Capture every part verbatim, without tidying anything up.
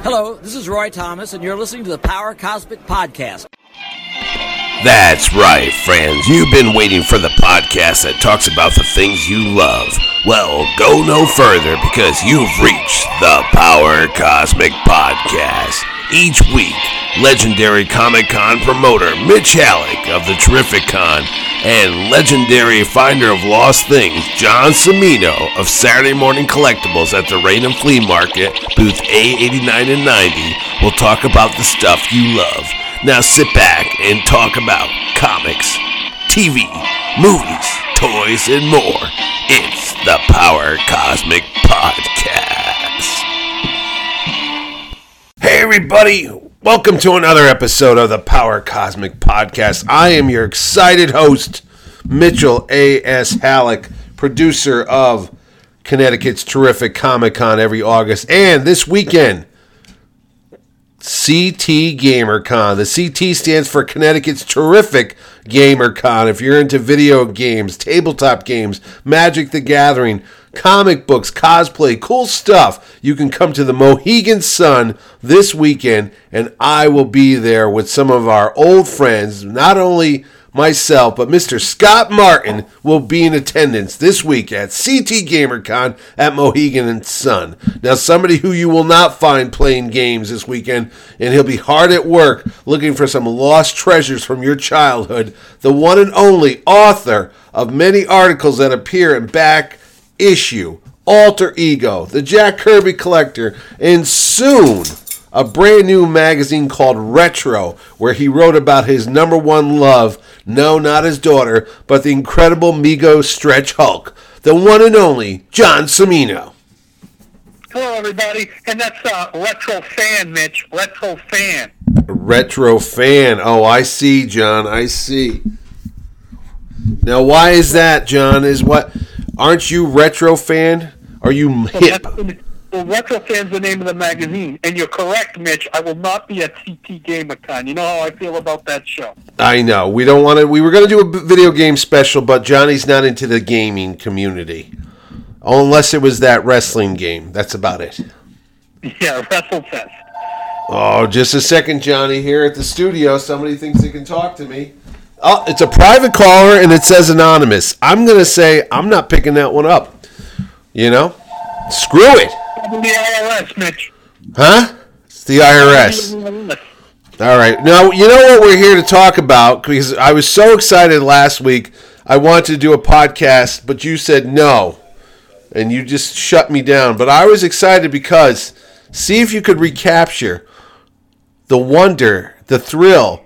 Hello, this is Roy Thomas, and you're listening to the Power Cosmic Podcast. That's right, friends. You've been waiting for the podcast that talks about the things you love. Well, go no further because you've reached the Power Cosmic Podcast. Each week, legendary Comic-Con promoter Mitch Halleck of the Terrific Con and legendary finder of lost things John Cimino of Saturday Morning Collectibles at the Raynham Flea Market, booth A eighty-nine and ninety, will talk about the stuff you love. Now sit back and talk about comics, T V, movies, toys, and more. It's the Power Cosmic Podcast. Hey everybody, welcome to another episode of the Power Cosmic Podcast. I am your excited host, Mitchell A S. Halleck, producer of Connecticut's Terrific Comic-Con every August, and this weekend, C T GamerCon. The C T stands for Connecticut's Terrific GamerCon. If you're into video games, tabletop games, Magic the Gathering, comic books, cosplay, cool stuff, you can come to the Mohegan Sun this weekend, and I will be there with some of our old friends. Not only myself, but Mister Scott Martin will be in attendance this week at C T GamerCon at Mohegan and Sun. Now, somebody who you will not find playing games this weekend, and he'll be hard at work looking for some lost treasures from your childhood, the one and only author of many articles that appear in Back Issue, Alter Ego, the Jack Kirby Collector, and soon a brand new magazine called Retro, where he wrote about his number one love, no, not his daughter, but the incredible Mego Stretch Hulk, the one and only John Cimino. Hello, everybody, and that's uh, Retro Fan, Mitch. Retro Fan. Retro Fan. Oh, I see, John. I see. Now, why is that, John? Is what? Aren't you Retro Fan? Are you hip? Well, Retro Fan's the name of the magazine, and you're correct, Mitch. I will not be at C T GamerCon. You know how I feel about that show. I know. We don't want to. We were going to do a video game special, but Johnny's not into the gaming community, unless it was that wrestling game. That's about it. Yeah, WrestleFest. Oh, just a second, Johnny. Here at the studio, somebody thinks they can talk to me. Oh, it's a private caller, and it says anonymous. I'm going to say I'm not picking that one up. You know? Screw it. The I R S, Mitch. Huh? It's the I R S. All right. Now, you know what we're here to talk about? Because I was so excited last week. I wanted to do a podcast, but you said no. And you just shut me down. But I was excited because see if you could recapture the wonder, the thrill.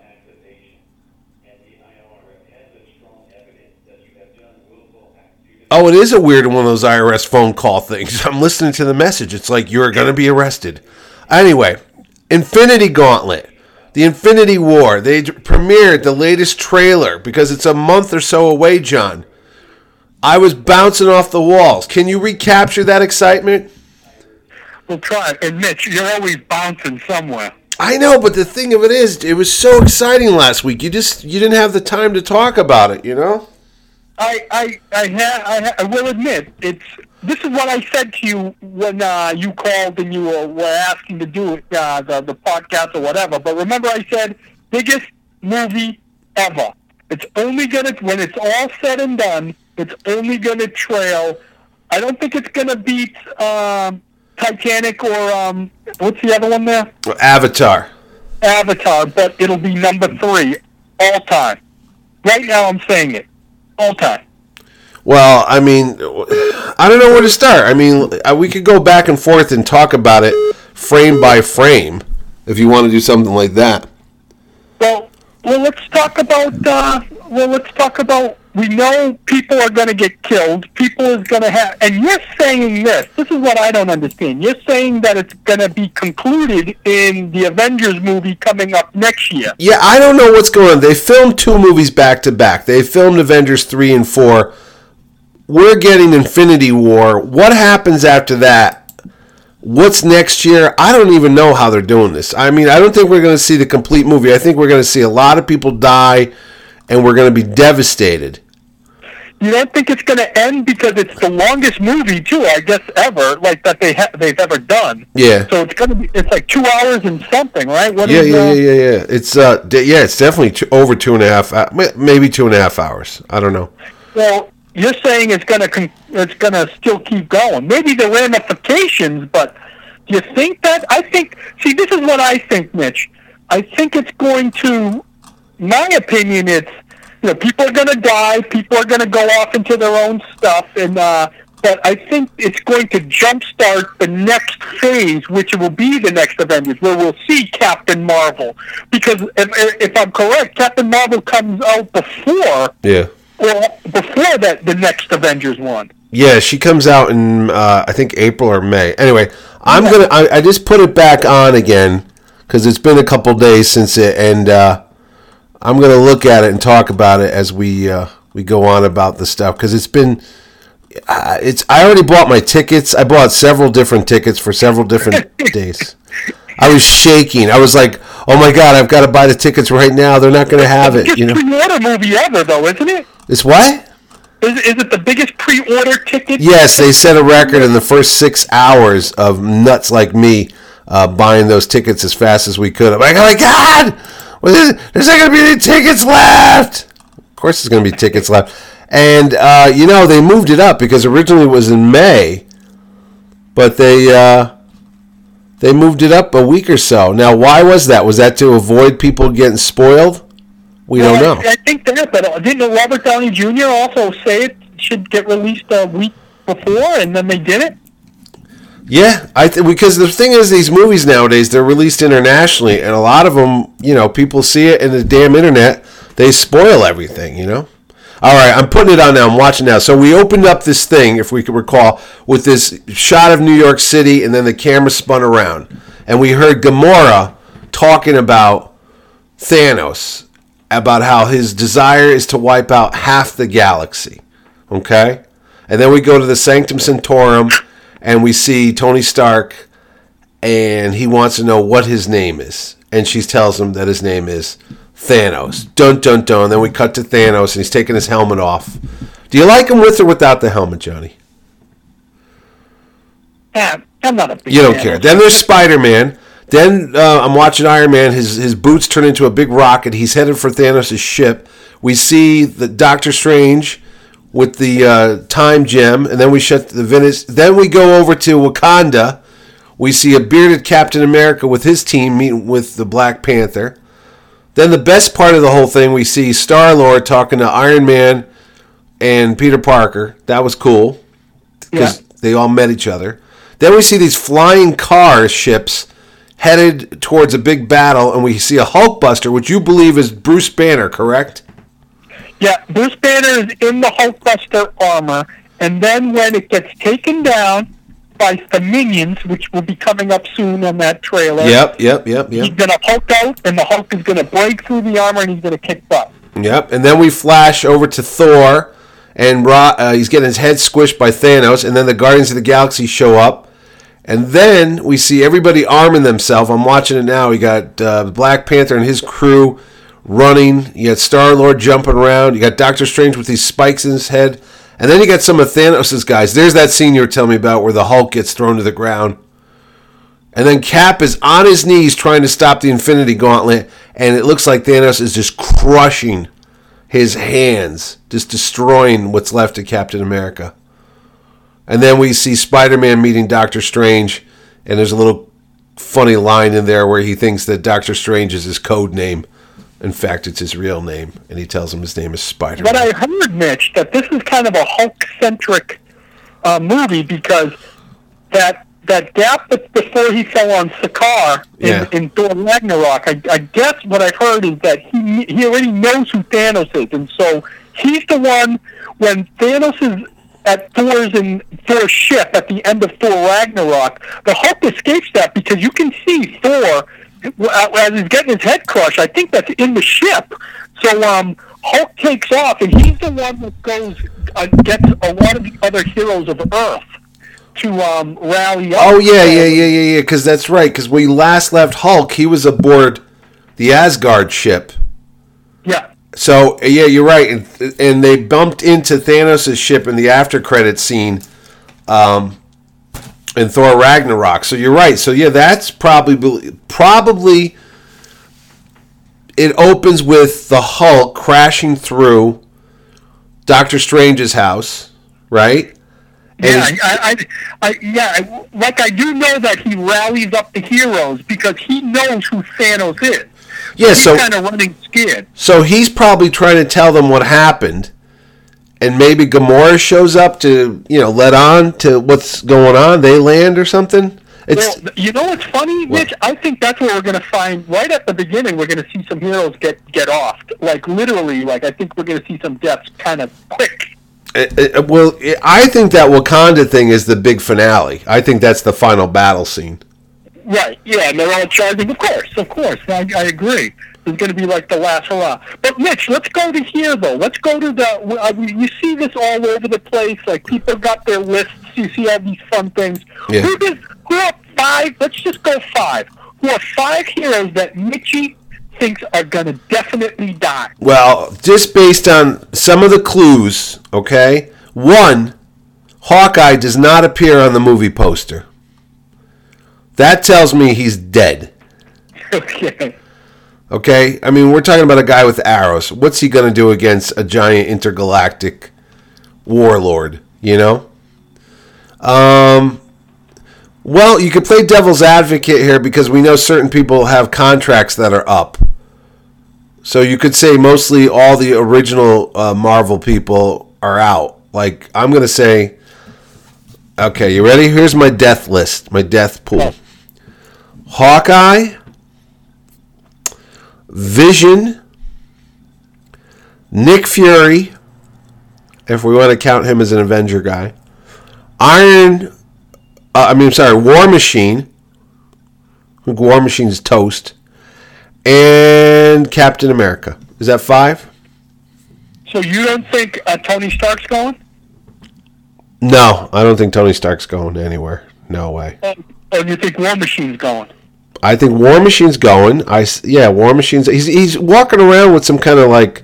Oh, it is a weird one of those I R S phone call things. I'm listening to the message. It's like, you're going to be arrested. Anyway, Infinity Gauntlet, the Infinity War. They premiered the latest trailer because it's a month or so away, John. I was bouncing off the walls. Can you recapture that excitement? We'll try. And Mitch, you're always bouncing somewhere. I know, but the thing of it is, it was so exciting last week. You just you didn't have the time to talk about it, you know? I I I, ha, I, ha, I will admit it's. This is what I said to you when uh, you called and you were, were asking to do it, uh, the the podcast or whatever. But remember, I said biggest movie ever. It's only gonna when it's all said and done. It's only gonna trail. I don't think it's gonna beat um, Titanic or um, what's the other one there? Avatar. Avatar, but it'll be number three all time. Right now, I'm saying it. All time. Well, I mean, I don't know where to start. I mean, we could go back and forth and talk about it frame by frame if you want to do something like that. Well, well, let's talk about. Uh, well, let's talk about. We know people are going to get killed. People is going to have, and you're saying this. This is what I don't understand. You're saying that it's going to be concluded in the Avengers movie coming up next year. Yeah, I don't know what's going on. They filmed two movies back to back. They filmed Avengers three and four. We're getting Infinity War. What happens after that? What's next year? I don't even know how they're doing this. I mean, I don't think we're going to see the complete movie. I think we're going to see a lot of people die, and we're going to be devastated. You don't think it's going to end because it's the longest movie too, I guess, ever, like that they ha- they've ever done. Yeah. So it's going to be it's like two hours and something, right? What yeah, is, yeah, uh, yeah, yeah, yeah. It's uh, d- yeah, it's definitely two, over two and a half, uh, maybe two and a half hours. I don't know. Well, you're saying it's going to con- it's going to still keep going. Maybe the ramifications, but do you think that? I think. See, this is what I think, Mitch. I think it's going to. My opinion, it's. You know, people are going to die. People are going to go off into their own stuff, and uh, but I think it's going to jumpstart the next phase, which will be the next Avengers, where we'll see Captain Marvel. Because if, if I'm correct, Captain Marvel comes out before, yeah, or before that the next Avengers one. Yeah, she comes out in uh, I think April or May. Anyway, I'm Yeah. gonna. I, I just put it back on again because it's been a couple days since it, and. Uh, I'm going to look at it and talk about it as we uh, we go on about the stuff because it's been uh, it's I already bought my tickets. I bought several different tickets for several different days. I was shaking. I was like, "Oh my god, I've got to buy the tickets right now. They're not going to have it." It's You the know, biggest pre-order movie ever, though, isn't it? it's what? Is, is it the biggest pre-order ticket? Yes, they set a record in the first six hours of nuts like me uh, buying those tickets as fast as we could. I'm like, "Oh my god!" Well, there's not going to be any tickets left. Of course there's going to be tickets left. And, uh, you know, they moved it up because originally it was in May. But they uh, they moved it up a week or so. Now, why was that? Was that to avoid people getting spoiled? We Well, don't know. I, I think that, but uh, didn't Robert Downey Junior also say it should get released a week before, and then they did it? Yeah, I th- because the thing is, these movies nowadays, they're released internationally, and a lot of them, you know, people see it in the damn internet, they spoil everything, you know? All right, I'm putting it on now. I'm watching now. So we opened up this thing, if we can recall, with this shot of New York City, and then the camera spun around. And we heard Gamora talking about Thanos, about how his desire is to wipe out half the galaxy. Okay? And then we go to the Sanctum Sanctorum, and we see Tony Stark, and he wants to know what his name is. And she tells him that his name is Thanos. Dun, dun, dun. Then we cut to Thanos, and he's taking his helmet off. Do you like him with or without the helmet, Johnny? Yeah, I'm not a big You don't fan care. of- Then there's Spider-Man. Then uh, I'm watching Iron Man. His his boots turn into a big rocket. He's headed for Thanos' ship. We see the Doctor Strange with the uh, time gem, and then we shut the Venice. Then we go over to Wakanda. We see a bearded Captain America with his team meeting with the Black Panther. Then the best part of the whole thing, we see Star-Lord talking to Iron Man and Peter Parker. That was cool because Yeah. they all met each other. Then we see these flying car ships headed towards a big battle, and we see a Hulkbuster, which you believe is Bruce Banner, correct? Yeah, Bruce Banner is in the Hulkbuster armor, and then when it gets taken down by the minions, which will be coming up soon on that trailer, Yep, yep, yep, he's yep. going to Hulk out, and the Hulk is going to break through the armor, and he's going to kick butt. Yep, and then we flash over to Thor, and Ra- uh, he's getting his head squished by Thanos, and then the Guardians of the Galaxy show up, and then we see everybody arming themselves. I'm watching it now. We got uh, Black Panther and his crew running. You got Star-Lord jumping around. You got Doctor Strange with these spikes in his head. And then you got some of Thanos' guys. There's that scene you were telling me about where the Hulk gets thrown to the ground. And then Cap is on his knees trying to stop the Infinity Gauntlet, and it looks like Thanos is just crushing his hands, just destroying what's left of Captain America. And then we see Spider-Man meeting Doctor Strange, and there's a little funny line in there where he thinks that Doctor Strange is his code name. In fact, it's his real name, and he tells him his name is Spider-Man. But I heard, Mitch, that this is kind of a Hulk-centric uh, movie because that that gap that before he fell on Sakaar in, Yeah. in Thor Ragnarok, I, I guess what I've heard is that he he already knows who Thanos is, and so he's the one when Thanos is at Thor's in Thor's ship at the end of Thor Ragnarok, the Hulk escapes that because you can see Thor as he's getting his head crushed. I think that's in the ship. So um, Hulk takes off, and he's the one that goes uh, gets a lot of the other heroes of Earth to um, rally up. Oh, yeah, yeah, yeah, yeah, yeah, because that's right. Because when we last left Hulk, he was aboard the Asgard ship. Yeah. So yeah, you're right, and, and they bumped into Thanos' ship in the after credit scene, um, in Thor Ragnarok. So you're right. So yeah, that's probably probably it opens with the Hulk crashing through Doctor Strange's house, right? And yeah, I, I, I, yeah, I, like I do know that he rallies up the heroes because he knows who Thanos is. Yeah, he's so kind of running scared. So he's probably trying to tell them what happened, and maybe Gamora shows up to, you know, let on to what's going on. They land or something. It's well, you know what's funny, Mitch? What? I think that's what we're going to find right at the beginning. We're going to see some heroes get get off, like literally. Like I think we're going to see some deaths kind of quick. It, it, well, it, I think that Wakanda thing is the big finale. I think that's the final battle scene. Right, yeah, and they're all charging. Of course, of course. I, I agree. It's going to be like the last hurrah. But, Mitch, let's go to here, though. Let's go to the... Uh, you see this all over the place. Like, people got their lists. You see all these fun things. Yeah. Who, does, who are five... Let's just go five. Who are five heroes that Mitchie thinks are going to definitely die? Well, just based on some of the clues, okay? One, Hawkeye does not appear on the movie poster. That tells me he's dead. Okay. Okay? I mean, we're talking about a guy with arrows. What's he going to do against a giant intergalactic warlord, you know? Um, well, you could play devil's advocate here because we know certain people have contracts that are up. So you could say mostly all the original uh, Marvel people are out. Like, I'm going to say... Okay, you ready? Here's my death list, my death pool. Yeah. Hawkeye, Vision, Nick Fury, if we want to count him as an Avenger guy, Iron, uh, I mean, sorry, War Machine, War Machine's toast, and Captain America. Is that five? So you don't think uh, Tony Stark's going? No, I don't think Tony Stark's going anywhere. No way. Or, or do you think War Machine's going? I think War Machine's going. I yeah, War Machine's. He's he's walking around with some kind of like,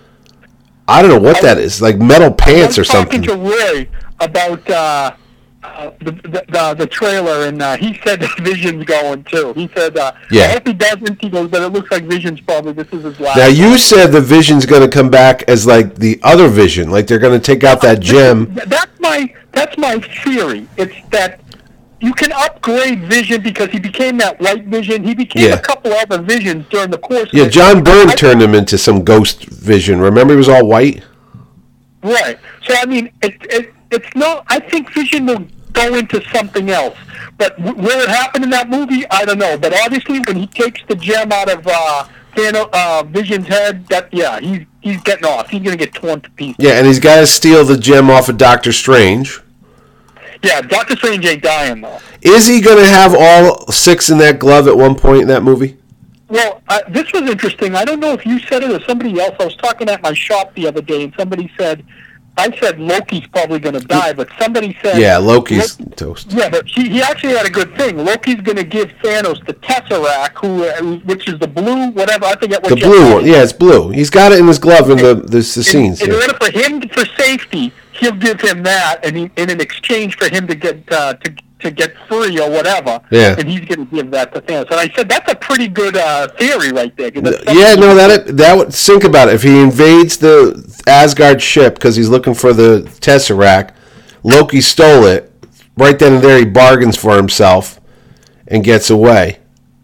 I don't know what that is, like metal pants or something. I was talking to Roy about uh, uh, the, the the the trailer, and uh, he said that Vision's going too. He said, uh, Yeah. I hope he doesn't. He goes, but it looks like Vision's probably this is his last. Now you one. said the Vision's going to come back as like the other Vision, like they're going to take out that gem. That's my that's my theory. It's that. You can upgrade Vision because he became that white Vision. He became Yeah. a couple other Visions during the course. Yeah, of it. John Byrne I- turned him into some ghost Vision. Remember, he was all white. Right. So I mean, it, it it's not. I think Vision will go into something else. But w- where it happened in that movie, I don't know. But obviously, when he takes the gem out of uh, Thanos, uh, Vision's head, that yeah, he's he's getting off. He's gonna get torn to pieces. Yeah, and he's got to steal the gem off of Doctor Strange. Yeah, Doctor Strange ain't dying though. Is he going to have all six in that glove at one point in that movie? Well, uh, this was interesting. I don't know if you said it or somebody else. I was talking at my shop the other day, and somebody said, I said Loki's probably going to die, but somebody said... Yeah, Loki's Loki, toast. Yeah, but he, he actually had a good thing. Loki's going to give Thanos the Tesseract, who, uh, which is the blue, whatever, I forget what... The blue one, yeah, it's blue. He's got it in his glove in the, the, the in, scenes. In yeah. order for him, for safety, he'll give him that, and he, in an exchange for him to get uh, to to get free or whatever, Yeah. and he's going to give that to Thanos. And I said, that's a pretty good uh, theory right there. 'cause that's Yeah, something- no, that that would think about it. If he invades the Asgard ship because he's looking for the Tesseract, Loki stole it. Right then and there, he bargains for himself and gets away.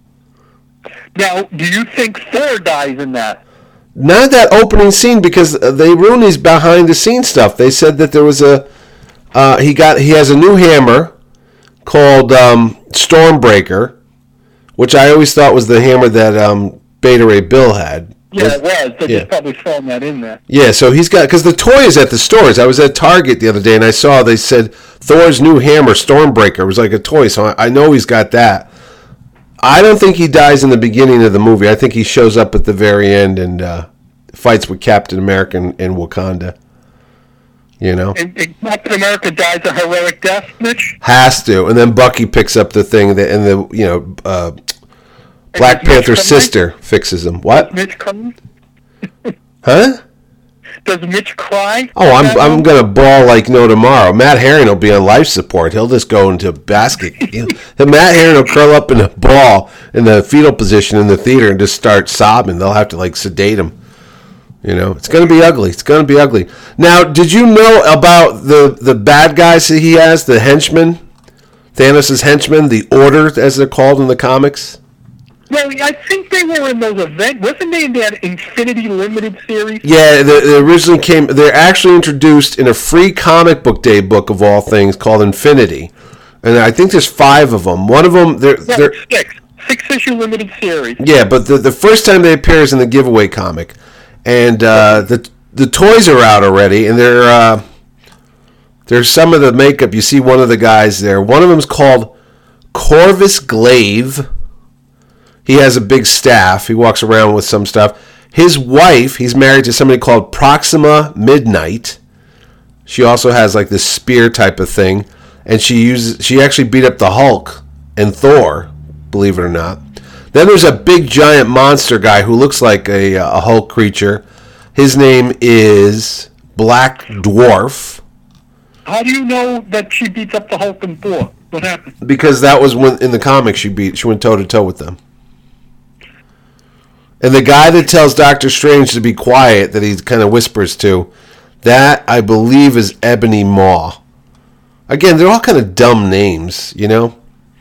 Now, do you think Thor dies in that? Not that opening scene because they ruined his behind the scenes stuff. They said that there was a uh, he got he has a new hammer called um, Stormbreaker, which I always thought was the hammer that um, Beta Ray Bill had. Yeah, it was. They're Yeah. just probably throwing that in there. Yeah, so he's got, because the toy is at the stores. I was at Target the other day and I saw they said Thor's new hammer, Stormbreaker, was like a toy, so I, I know he's got that. I don't think he dies in the beginning of the movie. I think he shows up at the very end and uh, fights with Captain America in, in Wakanda. You know? And, and Captain America dies a heroic death, Mitch? Has to. And then Bucky picks up the thing that, and the, you know, uh, Black And is Mitch Panther's coming? sister fixes him. What? Mitch coming? Huh? Does Mitch cry? Oh, I'm I'm gonna bawl like no tomorrow. Matt Herring will be on life support. He'll just go into basket. You know, the Matt Herring will curl up in a ball in the fetal position in the theater and just start sobbing. They'll have to like sedate him. You know, it's gonna be ugly. It's gonna be ugly. Now, did you know about the the bad guys that he has, the henchmen, Thanos' henchmen, the Order, as they're called in the comics? Well, I think they were in those events. Wasn't they in that Infinity Limited series? Yeah, they, they originally came. They're actually introduced in a free comic book day book of all things called Infinity, and I think there's five of them. One of them, they're, Yeah, they're six. Six issue limited series. yeah, but the the first time they appear is in the giveaway comic, and uh, the the toys are out already, and they're uh, there's some of the makeup. You see one of the guys there. One of them's called Corvus Glaive. He has a big staff. He walks around with some stuff. His wife, he's married to somebody called Proxima Midnight. She also has like this spear type of thing, and she uses she actually beat up the Hulk and Thor, believe it or not. Then there's a big giant monster guy who looks like a, a Hulk creature. His name is Black Dwarf. How do you know that she beats up the Hulk and Thor? What happened? Because that was when in the comics she beat she went toe to toe with them. And the guy that tells Doctor Strange to be quiet, that he kind of whispers to, that, I believe, is Ebony Maw. Again, they're all kind of dumb names, you know?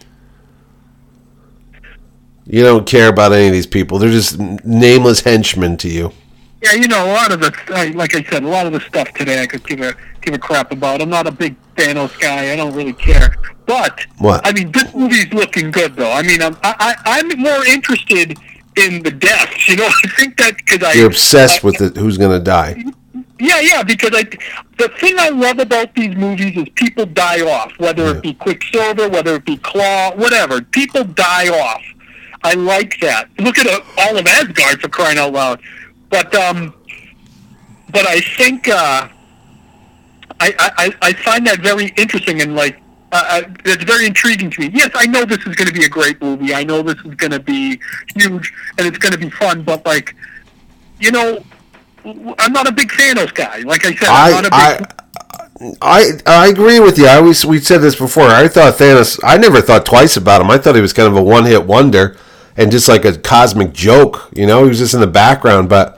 You don't care about any of these people. They're just nameless henchmen to you. Yeah, you know, a lot of the, like I said, a lot of the stuff today I could give a give a crap about. I'm not a big Thanos guy. I don't really care. But, What? I mean, this movie's looking good, though. I mean, I'm, I, I, I'm more interested in the deaths, you know? I think that because I... You're obsessed I, with the, who's going to die. Yeah, yeah, because I, the thing I love about these movies is people die off, whether Yeah. it be Quicksilver, whether it be Claw, whatever. People die off. I like that. Look at uh, all of Asgard, for crying out loud. But um, but I think uh, I, I I find that very interesting and like uh, it's very intriguing to me. Yes, I know this is going to be a great movie. I know this is going to be huge and it's going to be fun. But like, you know, I'm not a big Thanos guy. Like I said, I'm I, not a big. I, I I agree with you. I always we said this before. I thought Thanos. I never thought twice about him. I thought he was kind of a one-hit wonder and just like a cosmic joke. You know, he was just in the background. But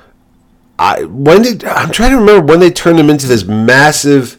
I when did I'm trying to remember when they turned him into this massive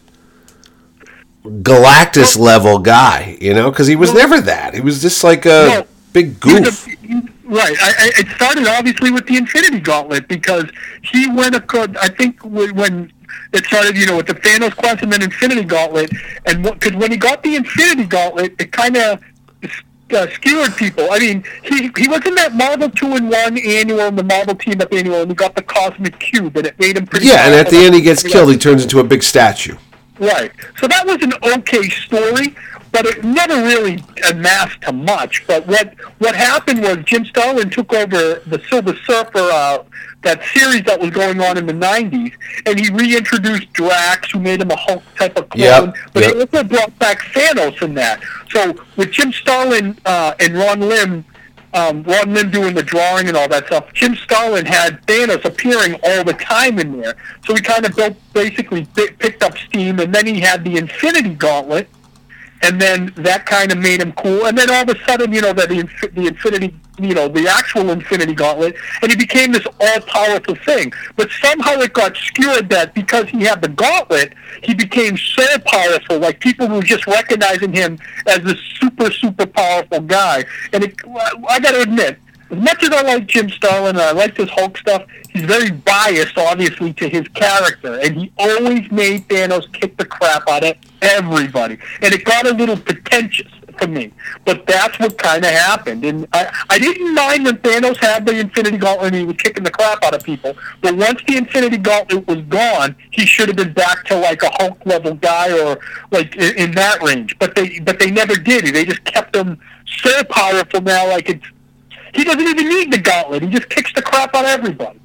Galactus level guy. You know, because he was never that. He was just like a Well, big he was goof. a- right. I, I, it started obviously with the Infinity Gauntlet because he went across. I think when when it started, you know, with the Thanos Quest and then Infinity Gauntlet, and because when he got the Infinity Gauntlet, it kind of uh, skewered people. I mean, he he was in that Marvel two in one annual and the Marvel Team Up annual, and he got the Cosmic Cube, and it made him pretty. Yeah, and at the powerful. end he gets killed. He turns into a big statue. Right. So that was an okay story, but it never really amassed to much. But what what happened was Jim Starlin took over the Silver Surfer, uh, that series that was going on in the nineties, and he reintroduced Drax, who made him a Hulk type of clone. Yep, But yep. he also brought back Thanos in that. So with Jim Starlin uh, and Ron Lim, um, Ron Lim doing the drawing and all that stuff, Jim Starlin had Thanos appearing all the time in there. So he kind of built, basically pi- picked up steam, and then he had the Infinity Gauntlet, and then that kind of made him cool. And then all of a sudden, you know, that the, inf- the Infinity, you know, the actual Infinity Gauntlet, and he became this all-powerful thing. But somehow it got skewered that because he had the Gauntlet, he became so powerful, like people were just recognizing him as this super, super powerful guy. And it, I got to admit, as much as I like Jim Starlin and I like this Hulk stuff, he's very biased, obviously, to his character. And he always made Thanos kick the crap out of everybody. And it got a little pretentious for me. But that's what kind of happened. And I, I didn't mind when Thanos had the Infinity Gauntlet and he was kicking the crap out of people. But once the Infinity Gauntlet was gone, he should have been back to like a Hulk-level guy or like in, in that range. But they but they never did. They just kept him so powerful now, like it's he doesn't even need the gauntlet. He just kicks the crap out of everybody.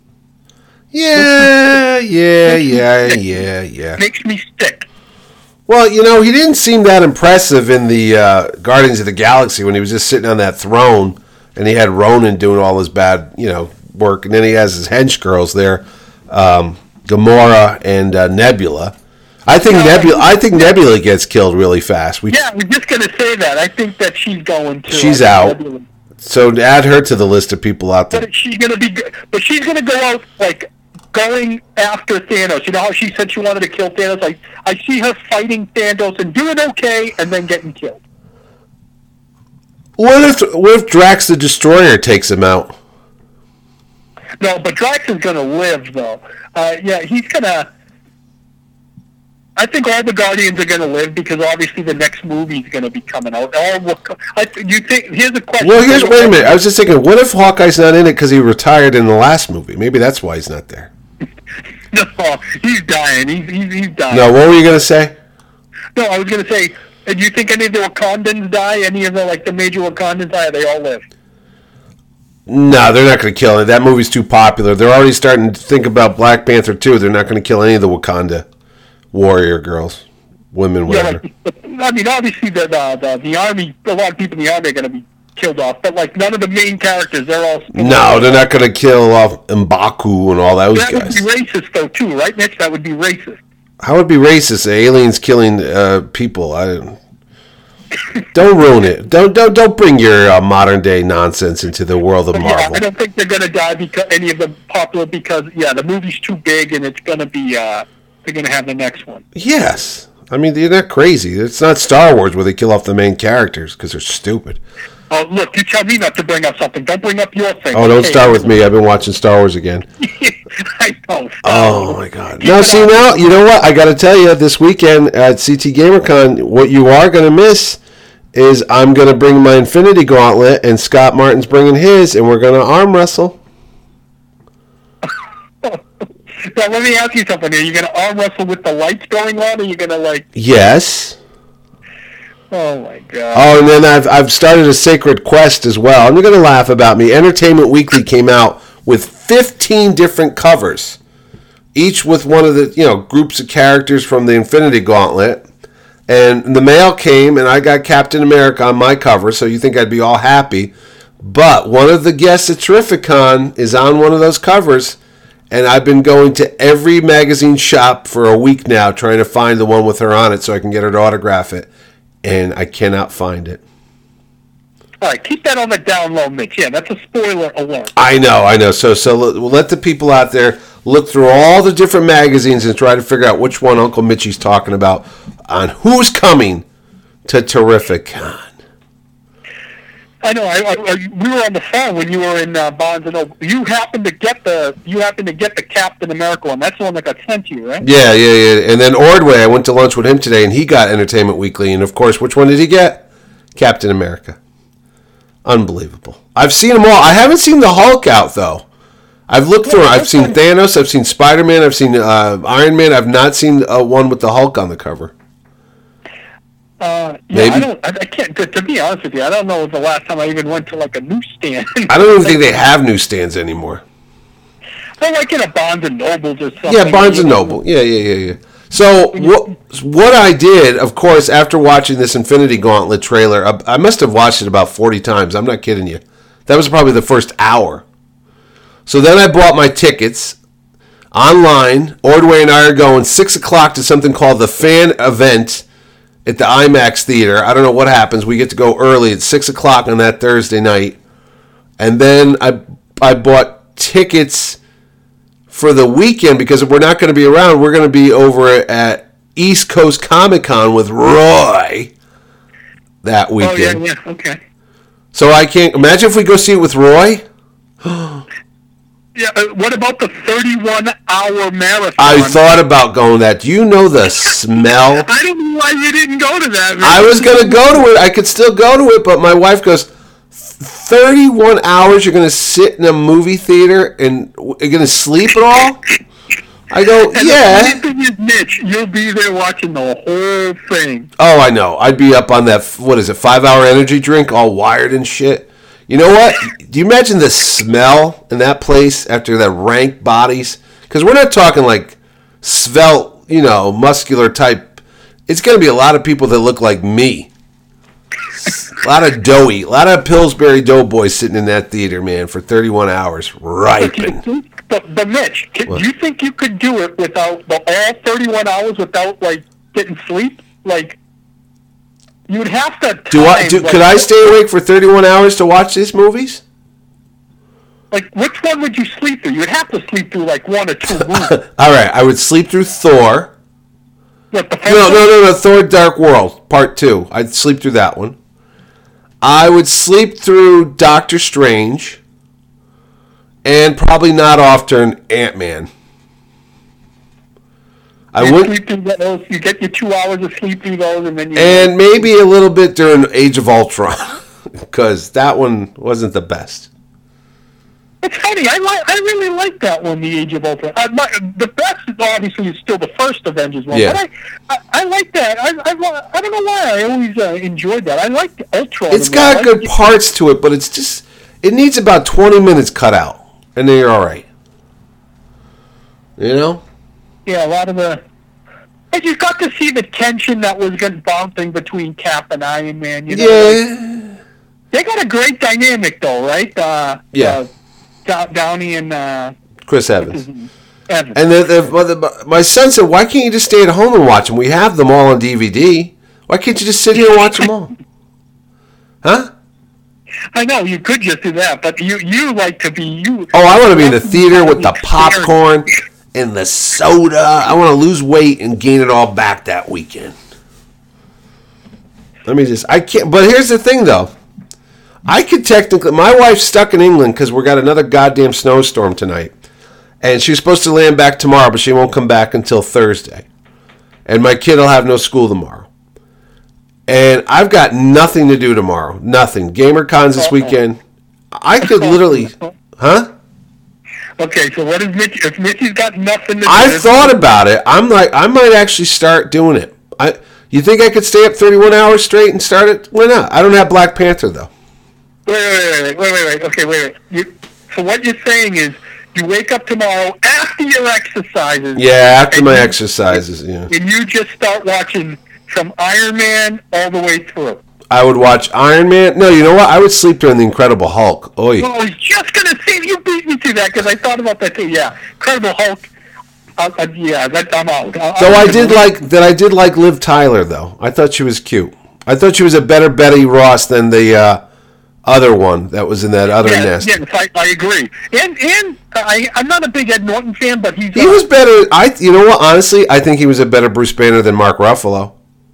Yeah, yeah, yeah, yeah, yeah. Makes me sick. Well, you know, he didn't seem that impressive in the uh, Guardians of the Galaxy when he was just sitting on that throne and he had Ronan doing all his bad, you know, work, and then he has his hench girls there. um, Gamora and uh, Nebula. I think Yeah, Nebula. I- I think Nebula gets killed really fast. We Yeah, I was just gonna say that. I think that she's going to. She's I out. think so add her to the list of people out there. But she's gonna be, go- but she's gonna go out like going after Thanos. You know how she said she wanted to kill Thanos? Like I see her fighting Thanos and doing okay, and then getting killed. What if what if Drax the Destroyer takes him out? No, but Drax is gonna live though. Uh, yeah, he's gonna. I think all the Guardians are going to live because obviously the next movie is going to be coming out. All will co- I, you think? Here's a question. Well, here's wait a minute. I was just thinking, what if Hawkeye's not in it because he retired in the last movie? Maybe that's why he's not there. No, he's dying. He's he's, he's dying. No, what were you gonna say? No, I was going to say. uh, Do you think any of the Wakandans die? Any of the like the major Wakandans die? Or they all live. No, they're not going to kill it. That movie's too popular. They're already starting to think about Black Panther two. They're not going to kill any of the Wakanda warrior girls, women, Yeah, whatever. like, I mean, obviously the, the the the army. A lot of people in the army are going to be killed off, but like none of the main characters. They're all. No, they're not going to kill off M'Baku and all those That would guys. be racist though, too, right, Mitch? That would be racist. How would it be racist? Aliens killing uh, people. I don't. Don't ruin it. Don't don't don't bring your uh, modern day nonsense into the world of But yeah, Marvel. I don't think they're going to die because any of them popular because yeah, the movie's too big and it's going to be uh, they're going to have the next one. Yes, I mean they're not crazy. It's not Star Wars where they kill off the main characters because they're stupid. Oh, look, you tell me not to bring up something. Don't bring up your thing. Oh, don't okay? start with me. I've been watching Star Wars again. I know. Oh my God! Keep Now it see on. now you know what I got to tell you this weekend at C T GamerCon. What you are going to miss is I'm going to bring my Infinity Gauntlet and Scott Martin's bringing his, and we're going to arm wrestle. Now, let me ask you something. Are you going to arm wrestle with the lights going on, or are you going to like? Yes. Oh my God! Oh, and then I've I've started a Sacred Quest as well. And you're going to laugh about me. Entertainment Weekly came out with fifteen different covers, each with one of the you know groups of characters from the Infinity Gauntlet. And the mail came, and I got Captain America on my cover, so you think I'd be all happy. But one of the guests at Terrificon is on one of those covers, and I've been going to every magazine shop for a week now trying to find the one with her on it so I can get her to autograph it, and I cannot find it. All right, keep that on the down low, Mitch. Yeah, that's a spoiler alert. I know, I know. So, so let- we'll let the people out there look through all the different magazines and try to figure out which one Uncle Mitchie's talking about on who's coming to Terrificon. I know. I, I, I, we were on the phone when you were in uh, Barnes and Noble. You happened to get the you happened to get the Captain America one. That's the one that got sent to you, right? Yeah, yeah, yeah. And then Ordway, I went to lunch with him today, and he got Entertainment Weekly. And, of course, which one did he get? Captain America. Unbelievable. I've seen them all. I haven't seen the Hulk out, though. I've looked through. I've seen Thanos. I've seen Spider-Man. I've seen uh, Iron Man. I've not seen uh, one with the Hulk on the cover. Uh, yeah, Maybe. I don't. I, I can't. To, to be honest with you, I don't know the last time I even went to like a newsstand. I don't even think they have newsstands anymore. I like in a Barnes and Nobles or something. Yeah, Barnes and Noble. Yeah, yeah, yeah, yeah. So what what I did, of course, after watching this Infinity Gauntlet trailer, I, I must have watched it about forty times. I'm not kidding you. That was probably the first hour. So then I bought my tickets online. Ordway and I are going six o'clock to something called the Fan Event at the IMAX Theater. I don't know what happens. We get to go early at six o'clock on that Thursday night. And then I I bought tickets for the weekend because if we're not going to be around, we're going to be over at East Coast Comic Con with Roy that Oh weekend. yeah, yeah, okay. So I can't imagine if we go see it with Roy. Yeah. Uh, what about the thirty-one hour marathon? I thought about going that. Do you know the smell? I don't know why you didn't go to that. Man. I was going to go to it. I could still go to it, but my wife goes, thirty-one hours you're going to sit in a movie theater and you're going to sleep at all? I go, And yeah. the funny thing is, Mitch, you'll be there watching the whole thing. Oh, I know. I'd be up on that, what is it, five-hour energy drink, all wired and shit. You know what? Do you imagine the smell in that place after that rank bodies? Because we're not talking like svelte, you know, muscular type. It's going to be a lot of people that look like me. A lot of doughy, a lot of Pillsbury Doughboys sitting in that theater, man, for thirty-one hours, ripen. But, but Mitch, can, What? do you think you could do it without the all thirty-one hours without like getting sleep? Like, you would have to. Time, Do I? Do, like, could I stay awake for thirty-one hours to watch these movies? Like, which one would you sleep through? You would have to sleep through like one or two movies. All right, I would sleep through Thor. What, the first No, one? no, no, no. Thor: Dark World Part Two. I'd sleep through that one. I would sleep through Doctor Strange, and probably not often Ant-Man. I You would, sleep through those. You get your two hours of sleep through those, and then you. and maybe a little bit during Age of Ultron, because that one wasn't the best. It's funny. I like. I really like that one, The Age of Ultron. I, my, the best, obviously, is still the first Avengers one. Yeah. But I, I, I like that. I, I, I don't know why. I always uh, enjoyed that. I like Ultron. It's I got like good it. parts to it, but it's just it needs about twenty minutes cut out, and then you're all right. You know? Yeah, a lot of the. And you got to see the tension that was getting bouncing between Cap and Iron Man. You know, Yeah. like, they got a great dynamic, though, right? Uh, Yeah. Uh, Do- Downey and uh, Chris Evans. Evans. And the, the, well, the, my son said, "Why can't you just stay at home and watch them? We have them all on D V D. Why can't you just sit here and watch them all?" Huh? I know you could just do that, but you you like to be you. Oh, I want to be in the theater with the popcorn and the soda. I want to lose weight and gain it all back that weekend. Let me just, I can't, but here's the thing though. I could technically, my wife's stuck in England because we got another goddamn snowstorm tonight. And she's supposed to land back tomorrow, but she won't come back until Thursday. And my kid will have no school tomorrow. And I've got nothing to do tomorrow. Nothing. GamerCon's this weekend. I could literally, huh? Okay, so what is Mitch? If Mitch's got nothing to do, I thought about it. I'm like, I might actually start doing it. I, you think I could stay up thirty-one hours straight and start it? Why not? I don't have Black Panther though. Wait, wait, wait, wait, wait, wait. Okay, wait, wait. You, so what you're saying is, you wake up tomorrow after your exercises. Yeah, after and my you- exercises. Yeah, and you just start watching from Iron Man all the way through. I would watch Iron Man. No, you know what? I would sleep during the Incredible Hulk. Oy. Well, I was just gonna say you beat me to that because I thought about that too. Yeah, Incredible Hulk. Uh, uh, yeah, that, I'm out. Uh, Though I I'm did gonna- like that. I did like Liv Tyler though. I thought she was cute. I thought she was a better Betty Ross than the uh, other one that was in that other Yeah, nest. yes, I, I agree. And and I, I'm not a big Ed Norton fan, but he's He uh, was better. I, you know what? Honestly, I think he was a better Bruce Banner than Mark Ruffalo.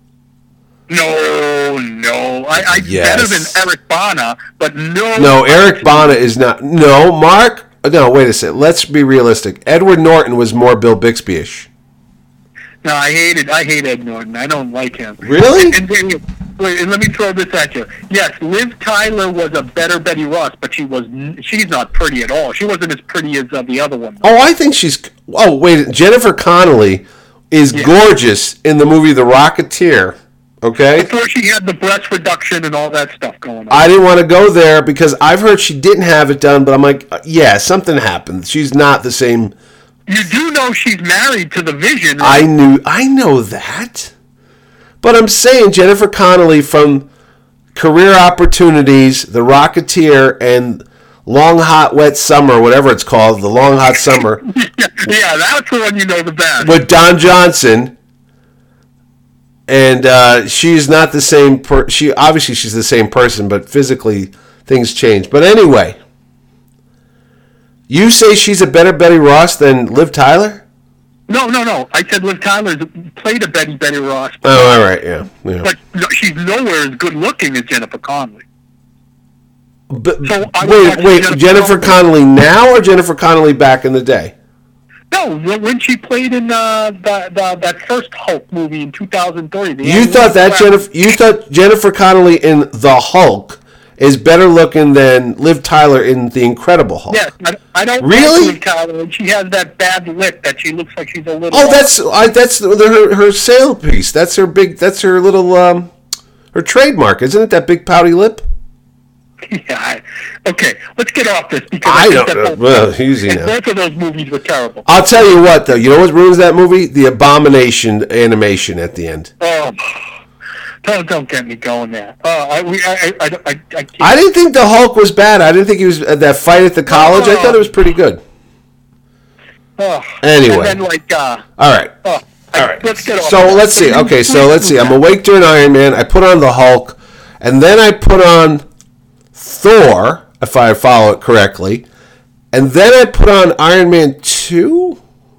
no, no. I, I Yes. better than Eric Bana, but no. No, Eric Bana is not. No, Mark. No, wait a second. Let's be realistic. Edward Norton was more Bill Bixby-ish. No, I hated. I hate Ed Norton. I don't like him. Really? And, and, wait, and let me throw this at you. Yes, Liv Tyler was a better Betty Ross, but she was. n- She's not pretty at all. She wasn't as pretty as uh, the other one. Oh, I think she's. Oh, wait. Jennifer Connelly is gorgeous in the movie The Rocketeer. Okay? Before she had the breast reduction and all that stuff going on. I didn't want to go there because I've heard she didn't have it done, but I'm like, uh, yeah, something happened. She's not the same. You do know she's married to the Vision, right? I knew, I know that. But I'm saying Jennifer Connelly from Career Opportunities, The Rocketeer, and Long Hot Wet Summer, whatever it's called, The Long Hot Summer, yeah, that's the one you know the best. with Don Johnson. And uh, she's not the same. Per- she obviously she's the same person, but physically things change. But anyway, you say she's a better Betty Ross than Liv Tyler? No, no, no. I said Liv Tyler played a Betty Betty Ross, Oh, all right, yeah, yeah. but no, she's nowhere as good looking as Jennifer Connelly. But, So I wait, watched wait, Jennifer Jennifer Connelly now or Jennifer Connelly back in the day? No, when she played in uh, the, the that first Hulk movie in two thousand three. the You animated thought that classic. Jennifer? You thought Jennifer Connelly in The Hulk is better looking than Liv Tyler in The Incredible Hulk? Yes, I, I don't Really? like Liv Tyler, and she has that bad lip that she looks like she's a little. Oh, that's I, that's the, her her sale piece. That's her big. That's her little um, her trademark, isn't it? That big pouty lip. Yeah. I, okay, let's get off this because I think don't that know. both- Well, easy and now. both of those movies were terrible. I'll tell you what, though. You know what ruins that movie? The Abomination animation at the end. Oh, don't don't get me going there. Oh, I we I I I, I, I can't. I didn't think the Hulk was bad. I didn't think he was uh, that fight at the college. I thought it was pretty good. Oh. Anyway. And then, like, uh... All right. Oh, All right. Let's get off So that. let's see. you- Okay, so let's see. I'm that. awake during Iron Man. I put on the Hulk, and then I put on Thor, if I follow it correctly, and then I put on Iron Man two.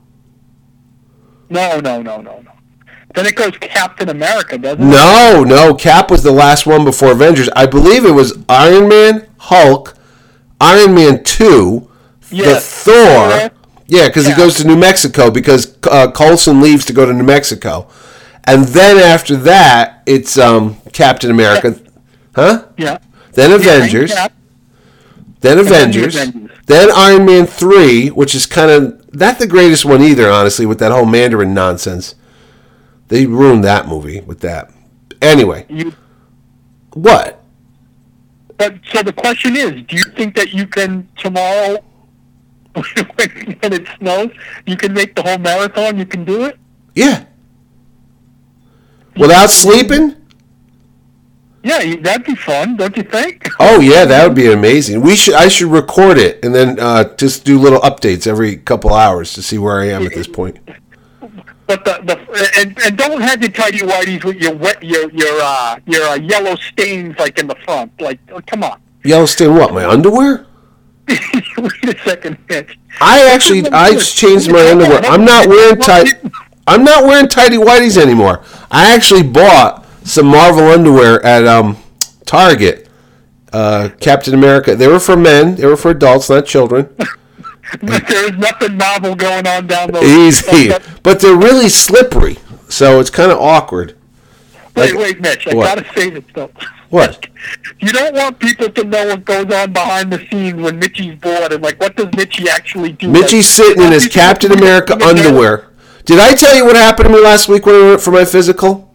No, no, no, no, no. Then it goes Captain America, doesn't it? No, no. Cap was the last one before Avengers. I believe it was Iron Man, Hulk, Iron Man two, Yes. the Thor. Thor. Yeah, because he Yeah. goes to New Mexico because uh, Coulson leaves to go to New Mexico. And then after that, it's um, Captain America. Huh? Yeah. Then Yeah, Avengers. Cap. Then then the Avengers. Avengers. Then Iron Man three, which is kind of not the greatest one either, honestly, with that whole Mandarin nonsense. They ruined that movie with that. Anyway, You, what? but so the question is, do you think that you can tomorrow, when, when it snows, you can make the whole marathon? You can do it? Yeah. Without sleeping? Yeah, you- that'd be fun, don't you think? Oh yeah, that would be amazing. We should. I should record it and then uh, just do little updates every couple hours to see where I am at this point. But the, the and, and don't have your tidy whities with your wet your your uh your uh, yellow stains like in the front. Like, oh, come on. Yellowstone, what? My underwear? Wait a second, Mitch. I actually I changed my underwear. I'm not wearing tight. I'm not wearing tighty whities anymore. I actually bought some Marvel underwear at um, Target. Uh, Captain America. They were for men. They were for adults, not children. But there is nothing novel going on down those. Easy, Wait, but they're really slippery, so it's kind of awkward. Like- wait, Mitch. I What? gotta say this though. What? You don't want people to know what goes on behind the scenes when Mitchie's bored and like, what does Mitchie actually do? Mitchie's Like, sitting in his Mitchie's Captain sitting America in there. underwear. Did I tell you what happened to me last week when I went for my physical?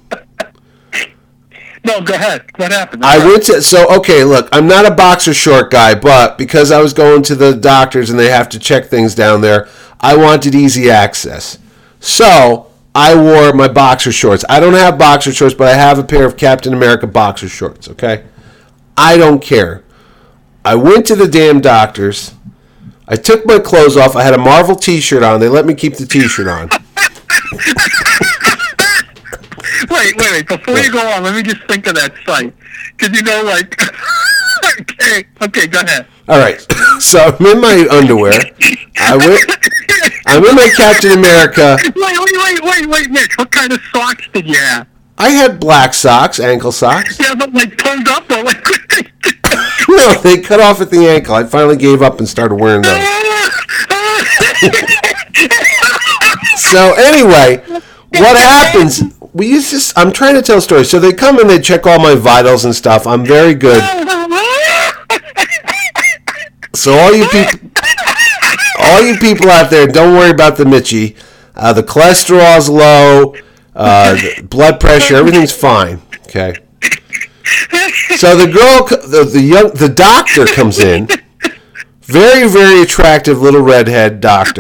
No, go ahead. What happened? I went to so okay. Look, I'm not a boxer short guy, but because I was going to the doctors and they have to check things down there, I wanted easy access. So I wore my boxer shorts. I don't have boxer shorts, but I have a pair of Captain America boxer shorts. Okay, I don't care. I went to the damn doctors. I took my clothes off. I had a Marvel T-shirt on. They let me keep the T-shirt on. Wait, wait, wait. Before you go on, let me just think of that site. Because, you know, like... okay, okay, go ahead. All right. So I'm in my underwear. I went... I'm in my Captain America. Wait, wait, wait, wait, wait, Mitch. What kind of socks did you have? I had black socks, ankle socks. Yeah, but like pulled up or like... No, they cut off at the ankle. I finally gave up and started wearing those. So anyway, what happens... We used to, I'm trying to tell a story. So they come and they check all my vitals and stuff. I'm very good. So all you people, all you people out there, don't worry about the Mitchie. Uh, the cholesterol's low, uh, the blood pressure, everything's fine. Okay. So the girl, the the young, the doctor comes in. Very very attractive little redhead doctor,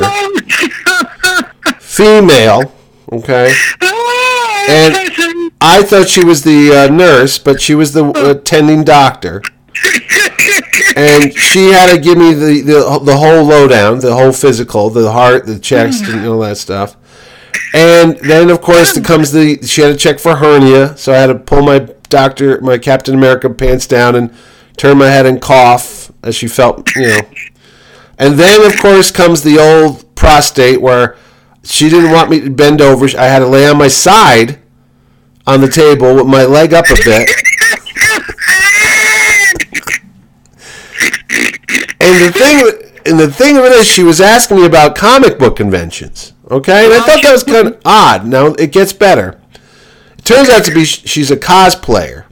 female. Okay. And I thought she was the uh, nurse, but she was the attending doctor. And she had to give me the, the the whole lowdown, the whole physical, the heart, the chest, and all that stuff. And then, of course, comes the she had to check for hernia, so I had to pull my doctor, my Captain America pants down and turn my head and cough as she felt, you know. And then, of course, comes the old prostate where she didn't want me to bend over. I had to lay on my side on the table with my leg up a bit. And the thing, and the thing of it is, she was asking me about comic book conventions. Okay, and I thought that was kind of odd. Now it gets better. It turns out to be she's a cosplayer.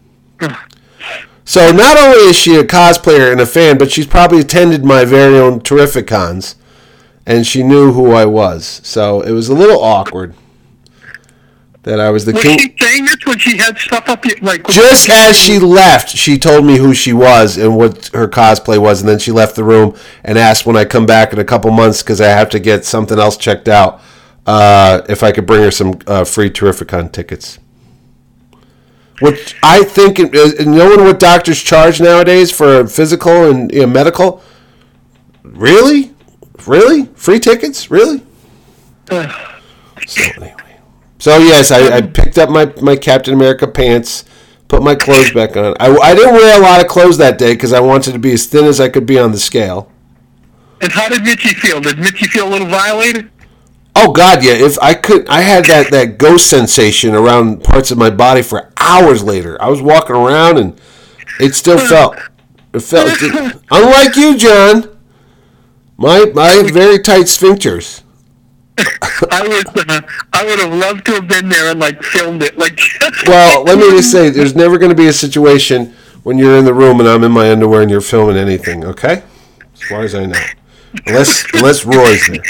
So not only is she a cosplayer and a fan, but she's probably attended my very own Terrificons, and she knew who I was. So it was a little awkward that I was the Was king. she saying this when she had stuff up your, like... Just as she left, she told me who she was and what her cosplay was, and then she left the room and asked when I come back in a couple months because I have to get something else checked out, uh, if I could bring her some uh, free Terrificon tickets. Which I think, uh, knowing what doctors charge nowadays for physical and you know, medical, really? Really? Free tickets? Really? Uh, So anyway. So yes, I, I picked up my, my Captain America pants, put my clothes back on. I, I didn't wear a lot of clothes that day because I wanted to be as thin as I could be on the scale. and how did Mitchie feel? Did Mitchie feel a little violated? Oh God, yeah. If I could, I had that, that ghost sensation around parts of my body for hours later. I was walking around and it still felt. It felt. It, unlike you, John. My I had very tight sphincters. I was, uh, I would have loved to have been there and like filmed it. Like, Well, let me just say, there's never going to be a situation when you're in the room and I'm in my underwear and you're filming anything. Okay, as far as I know, unless unless Roy's there.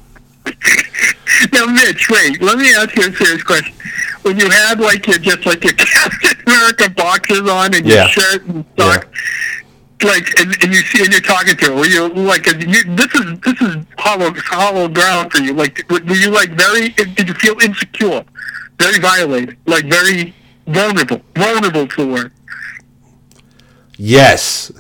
Now, Mitch, wait. Let me ask you a serious question. When you had like your just like your Captain America boxers on and your Yeah. shirt and socks, like, and, and you see, and you're talking to her, were you like, you, this is this is hollow hollow ground for you? Like, were you like very? Did you feel insecure, very violated, like very vulnerable, vulnerable to the word? Yes.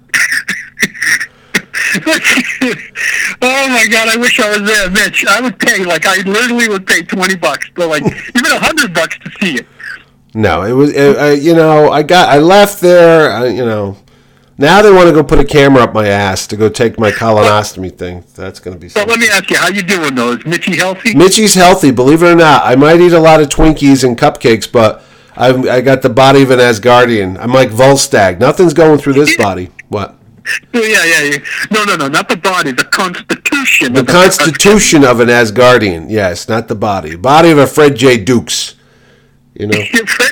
Oh my God! I wish I was there, Mitch. I would pay like I literally would pay twenty bucks, but like even a hundred bucks to see it. No, it was. It, uh, you know, I got. I left there. Uh, you know, now they want to go put a camera up my ass to go take my colonoscopy thing. That's going to be. So something. let me ask you, how you doing though? Is Mitchie healthy? Mitchie's healthy, believe it or not. I might eat a lot of Twinkies and cupcakes, but I'm, I got the body of an Asgardian. I'm like Volstagg. Nothing's going through this body. What? Yeah, yeah, yeah. No, no, no, not the body. The constitution. The of constitution of an Asgardian. Yes, not the body. Body of a Fred J. Dukes. You know.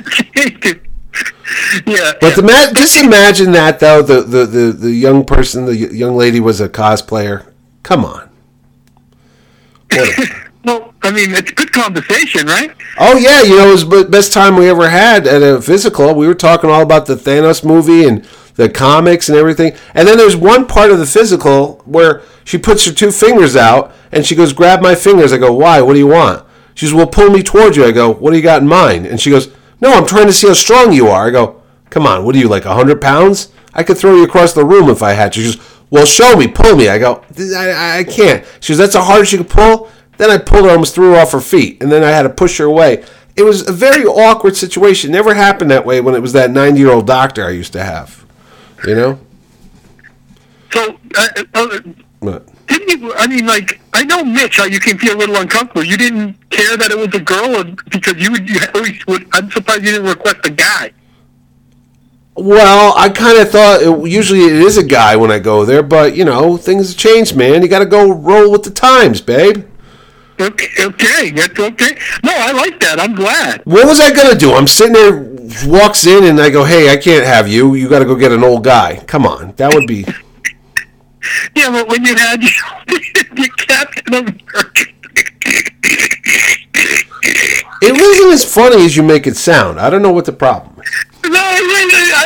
Yeah. But the ma- just imagine that though. The, the, the, the young person, the young lady was a cosplayer. Come on. What? Well, I mean, it's good conversation, right? Oh yeah, you know, it was the best time we ever had at a physical. We were talking all about the Thanos movie and the comics and everything. And then there's one part of the physical where she puts her two fingers out and she goes, "Grab my fingers." I go, "Why? What do you want?" She goes, "Well, pull me towards you." I go, "What do you got in mind?" And she goes, "No, I'm trying to see how strong you are." I go, "Come on, what are you, like one hundred pounds? I could throw you across the room if I had to." She goes, "Well, show me, pull me." I go, I, I can't. She goes, "That's how hard she could pull?" Then I pulled her, almost threw her off her feet, and then I had to push her away. It was a very awkward situation. It never happened that way when it was that ninety-year-old doctor I used to have. You know? So, uh, uh, What? didn't you, I mean, like, I know, Mitch, how you can feel a little uncomfortable. You didn't care that it was a girl or, because you would, you always would, I'm surprised you didn't request a guy. Well, I kind of thought it, usually it is a guy when I go there, but, you know, things change, man. You got to go roll with the times, babe. Okay, okay, that's okay. No, I like that. I'm glad. What was I going to do? I'm sitting there, walks in, and I go, "Hey, I can't have you. You got to go get an old guy." Come on. That would be... Yeah, but when you had your, your Captain America. It wasn't as funny as you make it sound. I don't know what the problem is. No, I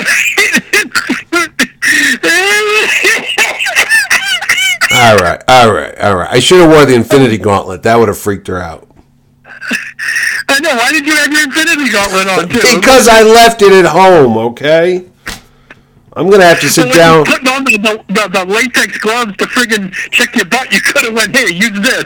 All right, all right, all right. I should have worn the Infinity Gauntlet. That would have freaked her out. I know. Why did you have your Infinity Gauntlet on, too? Because I left it at home, okay? I'm going to have to sit when down. you putting on the, the, the, the latex gloves to friggin' check your butt, you could have went, "Here, use this."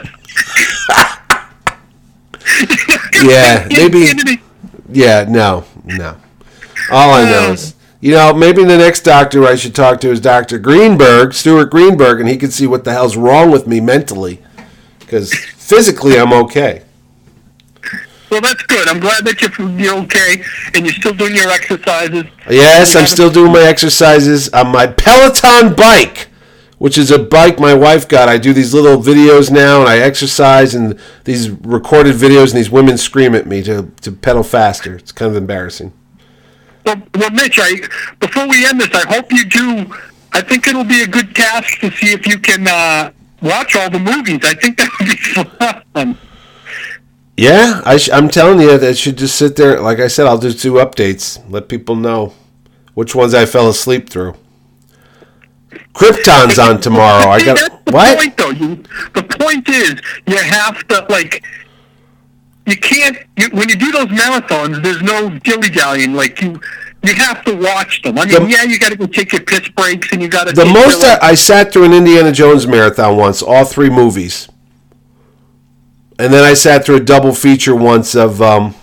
Yeah, maybe. Yeah, no, no. All I know is, you know, maybe the next doctor I should talk to is Doctor Greenberg, Stuart Greenberg, and he can see what the hell's wrong with me mentally. Because physically, I'm okay. Well, that's good. I'm glad that you're, you're okay and you're still doing your exercises. Yes, I'm still doing my exercises on my Peloton bike, which is a bike my wife got. I do these little videos now, and I exercise, and these recorded videos, and these women scream at me to, to pedal faster. It's kind of embarrassing. Well, well, Mitch, I, before we end this, I hope you do. I think it'll be a good task to see if you can uh, watch all the movies. I think that would be fun. Yeah, I sh- I'm telling you, that should just sit there. Like I said, I'll just do updates. Let people know which ones I fell asleep through. Krypton's on tomorrow. I got That's the what? point, though. You, the point is, you have to like. You can't you, when you do those marathons. There's no dilly dallying. Like you, You have to watch them. I mean, The- yeah, you got to go take your piss breaks, and you got to. The most I, I sat through an Indiana Jones marathon once, all three movies. And then I sat through a double feature once of, um,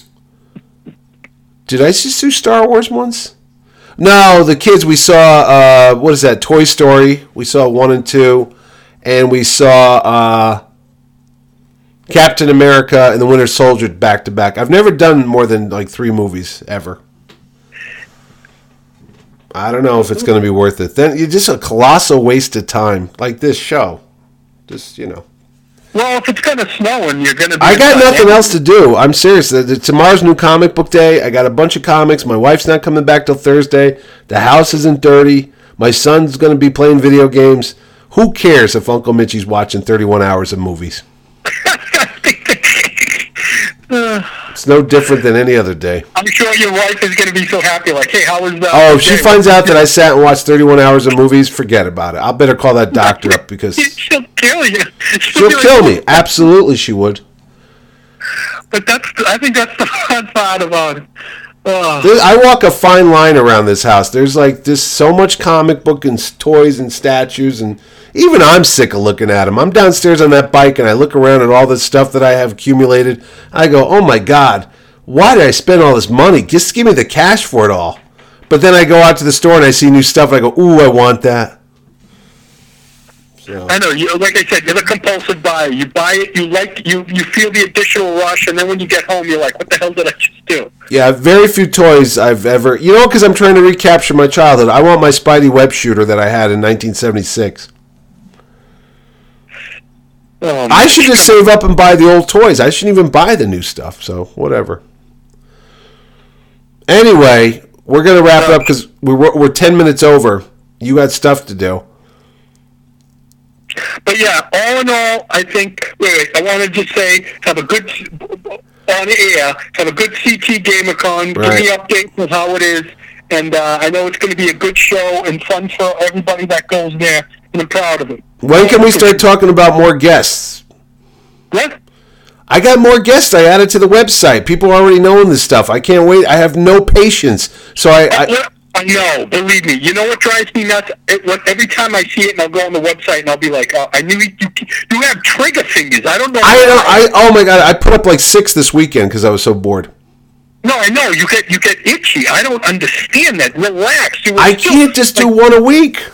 did I just do Star Wars once? No, the kids, we saw, uh, what is that, Toy Story. We saw one and two. And we saw uh, Captain America and the Winter Soldier back to back. I've never done more than like three movies ever. I don't know if it's going to be worth it. Then you're just a colossal waste of time, like this show. Just, you know. Well, if it's going to snow and you're going to be... I got nothing else to do. I'm serious. Tomorrow's new comic book day. I got a bunch of comics. My wife's not coming back till Thursday. The house isn't dirty. My son's going to be playing video games. Who cares if Uncle Mitchie's watching thirty-one hours of movies? It's no different than any other day. I'm sure your wife is going to be so happy. Like, hey, how was that? Oh, if she finds out that I sat and watched thirty-one hours of movies, forget about it. I'll better call that doctor up because... She'll kill you. She'll kill me. Absolutely, she would. But that's, I think that's the fun part about it. Oh. I walk a fine line around this house. There's like just so much comic book and toys and statues, and even I'm sick of looking at them. I'm downstairs on that bike, and I look around at all this stuff that I have accumulated. I go, oh my God, why did I spend all this money? Just give me the cash for it all. But then I go out to the store, and I see new stuff, and I go, ooh, I want that. So. I know. You, like I said, you're the compulsive buyer. You buy it, you like, you you feel the additional rush, and then when you get home, you're like, "What the hell did I just do?" Yeah, very few toys I've ever, you know, because I'm trying to recapture my childhood. I want my Spidey web shooter that I had in nineteen seventy-six. Um, I should just save up and buy the old toys. I shouldn't even buy the new stuff. So whatever. Anyway, we're gonna wrap it up because we're we're ten minutes over. You got stuff to do. But yeah, all in all, I think. Wait, wait I want to just say, have a good on air. Have a good C T GamerCon. Right. Give me updates on how it is, and uh, I know it's going to be a good show and fun for everybody that goes there. And I'm proud of it. When can we start talking about more guests? What? I got more guests I added to the website. People are already knowing this stuff. I can't wait. I have no patience. So I. I I know, believe me. You know what drives me nuts? It, when, every time I see it, and I'll go on the website, and I'll be like, oh, "I knew you. You have trigger fingers. I don't know." I know. I oh my God! I put up like six this weekend because I was so bored. No, I know. You get you get itchy. I don't understand that. Relax. You I still, can't just do like, one a week.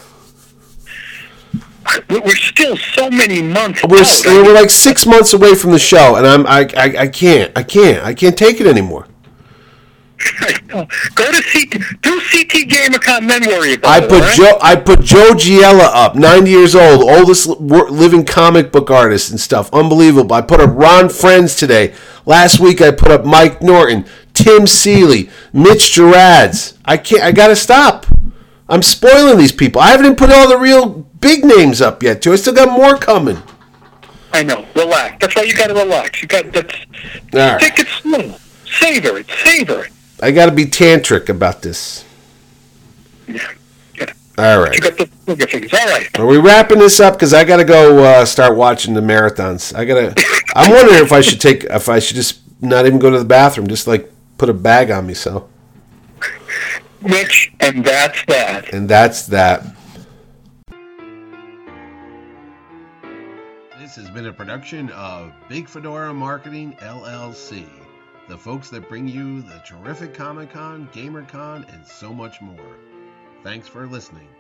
We're still so many months. We're out. we're like six months away from the show, and I'm I I, I can't I can't I can't take it anymore. Go to C T, do C T GamerCon, then worry about I it. put right? Joe. I put Joe Giella up, ninety years old, oldest living comic book artist and stuff. Unbelievable. I put up Ron Friends today. Last week I put up Mike Norton, Tim Seeley, Mitch Gerads. I can't. I gotta stop. I'm spoiling these people. I haven't even put all the real big names up yet, too. I still got more coming. I know. Relax. That's why you gotta relax. You got that's. All right. Take it slow. Savor it. Savor it. I got to be tantric about this. Yeah. Good. All right. You got the finger fingers. All right. Are we wrapping this up? Because I got to go uh, start watching the marathons. I got to. I'm wondering if I should take. If I should just not even go to the bathroom. Just like put a bag on me. So. Mitch, and that's that. And that's that. This has been a production of Big Fedora Marketing, L L C. The folks that bring you the terrific Comic-Con, GamerCon, and so much more. Thanks for listening.